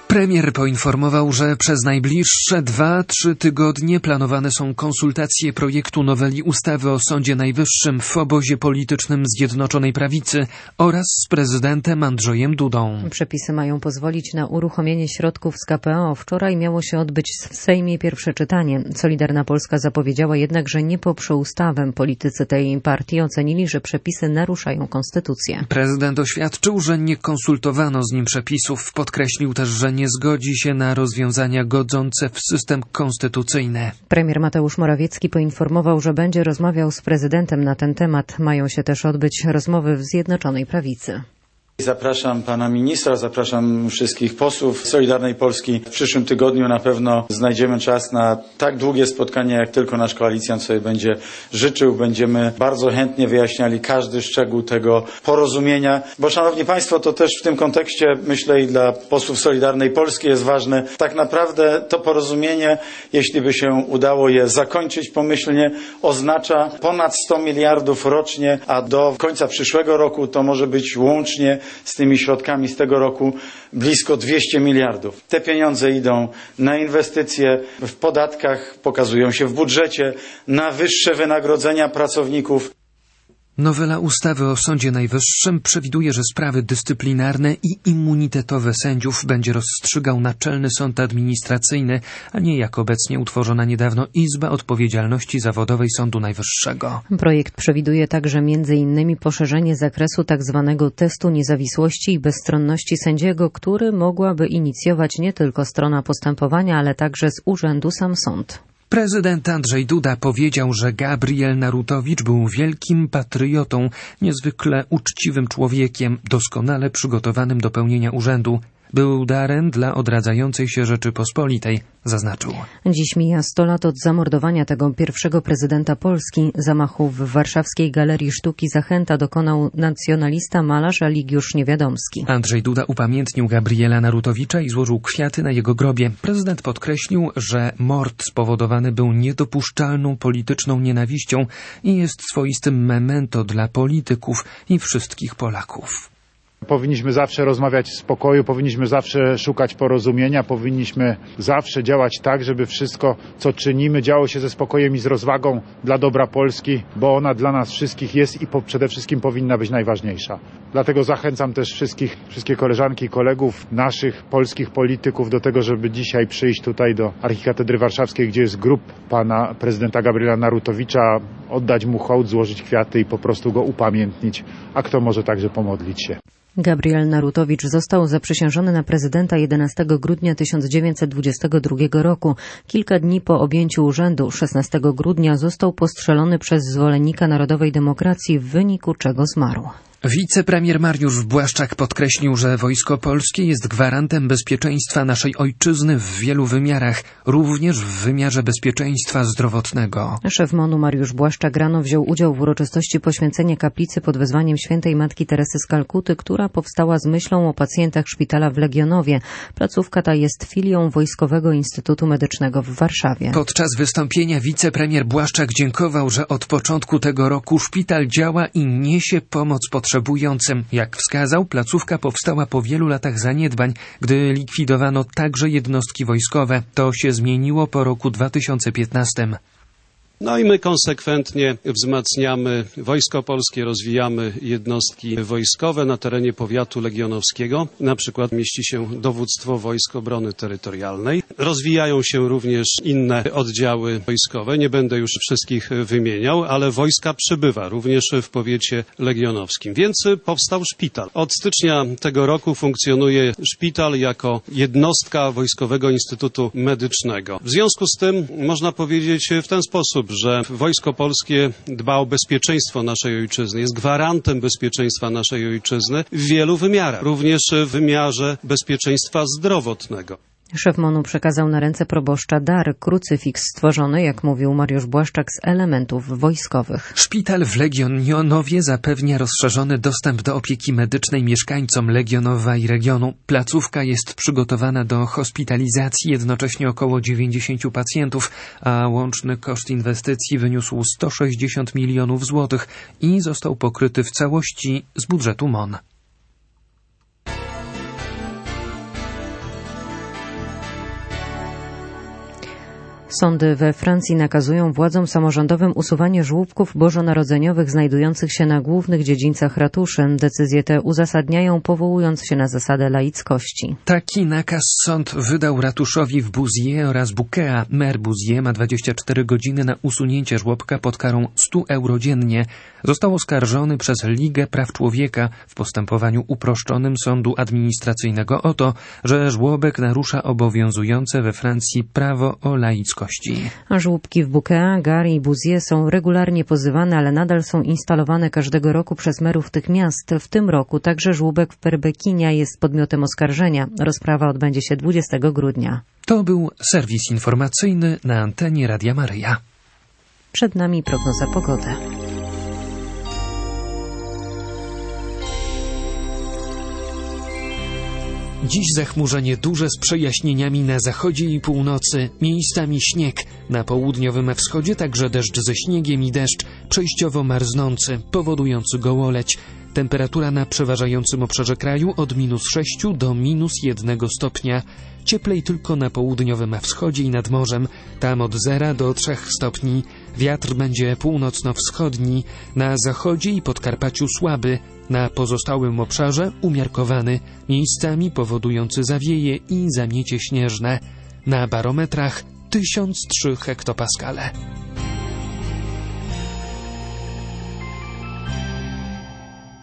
Premier poinformował, że przez najbliższe 2-3 tygodnie planowane są konsultacje projektu noweli ustawy o Sądzie Najwyższym w obozie politycznym Zjednoczonej Prawicy oraz z prezydentem Andrzejem Dudą. Przepisy mają pozwolić na uruchomienie środków z KPO. Wczoraj miało się odbyć w Sejmie pierwsze czytanie. Solidarna Polska zapowiedziała jednak, że nie poprze ustawy. Politycy tej partii ocenili, że przepisy naruszają konstytucję. Prezydent oświadczył, że nie konsultowano z nim przepisów. Podkreślił też, że nie zgodzi się na rozwiązania godzące w system konstytucyjny. Premier Mateusz Morawiecki poinformował, że będzie rozmawiał z prezydentem na ten temat. Mają się też odbyć rozmowy w Zjednoczonej Prawicy. Zapraszam pana ministra, zapraszam wszystkich posłów Solidarnej Polski. W przyszłym tygodniu na pewno znajdziemy czas na tak długie spotkanie, jak tylko nasz koalicjant sobie będzie życzył. Będziemy bardzo chętnie wyjaśniali każdy szczegół tego porozumienia, bo szanowni państwo, to też w tym kontekście, myślę, i dla posłów Solidarnej Polski jest ważne. Tak naprawdę to porozumienie, jeśli by się udało je zakończyć pomyślnie, oznacza ponad 100 miliardów rocznie, a do końca przyszłego roku to może być łącznie z tymi środkami z tego roku blisko 200 miliardów. Te pieniądze idą na inwestycje, w podatkach, pokazują się w budżecie, na wyższe wynagrodzenia pracowników. Nowela ustawy o Sądzie Najwyższym przewiduje, że sprawy dyscyplinarne i immunitetowe sędziów będzie rozstrzygał Naczelny Sąd Administracyjny, a nie jak obecnie utworzona niedawno Izba Odpowiedzialności Zawodowej Sądu Najwyższego. Projekt przewiduje także m.in. poszerzenie zakresu tzw. testu niezawisłości i bezstronności sędziego, który mogłaby inicjować nie tylko strona postępowania, ale także z urzędu sam sąd. Prezydent Andrzej Duda powiedział, że Gabriel Narutowicz był wielkim patriotą, niezwykle uczciwym człowiekiem, doskonale przygotowanym do pełnienia urzędu. Był darem dla odradzającej się Rzeczypospolitej, zaznaczył. Dziś mija 100 lat od zamordowania tego pierwszego prezydenta Polski. Zamachu w warszawskiej Galerii Sztuki Zachęta dokonał nacjonalista, malarz Eligiusz Niewiadomski. Andrzej Duda upamiętnił Gabriela Narutowicza i złożył kwiaty na jego grobie. Prezydent podkreślił, że mord spowodowany był niedopuszczalną polityczną nienawiścią i jest swoistym memento dla polityków i wszystkich Polaków. Powinniśmy zawsze rozmawiać w spokoju, powinniśmy zawsze szukać porozumienia, powinniśmy zawsze działać tak, żeby wszystko, co czynimy, działo się ze spokojem i z rozwagą dla dobra Polski, bo ona dla nas wszystkich jest i przede wszystkim powinna być najważniejsza. Dlatego zachęcam też wszystkie koleżanki i kolegów, naszych polskich polityków do tego, żeby dzisiaj przyjść tutaj do Archikatedry Warszawskiej, gdzie jest grób pana prezydenta Gabriela Narutowicza, oddać mu hołd, złożyć kwiaty i po prostu go upamiętnić, a kto może także pomodlić się. Gabriel Narutowicz został zaprzysiężony na prezydenta 11 grudnia 1922 roku. Kilka dni po objęciu urzędu 16 grudnia został postrzelony przez zwolennika Narodowej Demokracji, w wyniku czego zmarł. Wicepremier Mariusz Błaszczak podkreślił, że Wojsko Polskie jest gwarantem bezpieczeństwa naszej ojczyzny w wielu wymiarach, również w wymiarze bezpieczeństwa zdrowotnego. Szef MON-u Mariusz Błaszczak rano wziął udział w uroczystości poświęcenia kaplicy pod wezwaniem świętej Matki Teresy z Kalkuty, która powstała z myślą o pacjentach szpitala w Legionowie. Placówka ta jest filią Wojskowego Instytutu Medycznego w Warszawie. Podczas wystąpienia wicepremier Błaszczak dziękował, że od początku tego roku szpital działa i niesie pomoc potrzebującym. Jak wskazał, placówka powstała po wielu latach zaniedbań, gdy likwidowano także jednostki wojskowe. To się zmieniło po roku 2015. No i my konsekwentnie wzmacniamy Wojsko Polskie, rozwijamy jednostki wojskowe na terenie powiatu legionowskiego. Na przykład mieści się Dowództwo Wojsk Obrony Terytorialnej. Rozwijają się również inne oddziały wojskowe. Nie będę już wszystkich wymieniał, ale wojska przybywa również w powiecie legionowskim. Więc powstał szpital. Od stycznia tego roku funkcjonuje szpital jako jednostka Wojskowego Instytutu Medycznego. W związku z tym można powiedzieć w ten sposób, że Wojsko Polskie dba o bezpieczeństwo naszej ojczyzny, jest gwarantem bezpieczeństwa naszej ojczyzny w wielu wymiarach, również w wymiarze bezpieczeństwa zdrowotnego. Szef MON-u przekazał na ręce proboszcza dar, krucyfiks stworzony, jak mówił Mariusz Błaszczak, z elementów wojskowych. Szpital w Legionowie zapewnia rozszerzony dostęp do opieki medycznej mieszkańcom Legionowa i regionu. Placówka jest przygotowana do hospitalizacji jednocześnie około 90 pacjentów, a łączny koszt inwestycji wyniósł 160 milionów złotych i został pokryty w całości z budżetu MON. Sądy we Francji nakazują władzom samorządowym usuwanie żłóbków bożonarodzeniowych znajdujących się na głównych dziedzińcach ratuszy. Decyzje te uzasadniają, powołując się na zasadę laickości. Taki nakaz sąd wydał ratuszowi w Bouziers oraz Bouquet. Mer Bouziers ma 24 godziny na usunięcie żłobka pod karą 100 euro dziennie. Został oskarżony przez Ligę Praw Człowieka w postępowaniu uproszczonym sądu administracyjnego o to, że żłobek narusza obowiązujące we Francji prawo o laickości. Żłóbki w Bouquet, Gare i Bouziers są regularnie pozywane, ale nadal są instalowane każdego roku przez merów tych miast. W tym roku także żłóbek w Perbekinia jest podmiotem oskarżenia. Rozprawa odbędzie się 20 grudnia. To był serwis informacyjny na antenie Radia Maryja. Przed nami prognoza pogody. Dziś zachmurzenie duże z przejaśnieniami na zachodzie i północy, miejscami śnieg. Na południowym wschodzie także deszcz ze śniegiem i deszcz przejściowo marznący, powodujący gołoleć. Temperatura na przeważającym obszarze kraju od -6 do -1 stopnia. Cieplej tylko na południowym wschodzie i nad morzem, tam od 0 do 3 stopni. Wiatr będzie północno-wschodni, na zachodzie i Podkarpaciu słaby, na pozostałym obszarze umiarkowany, miejscami powodujący zawieje i zamiecie śnieżne. Na barometrach 1003 hektopaskale.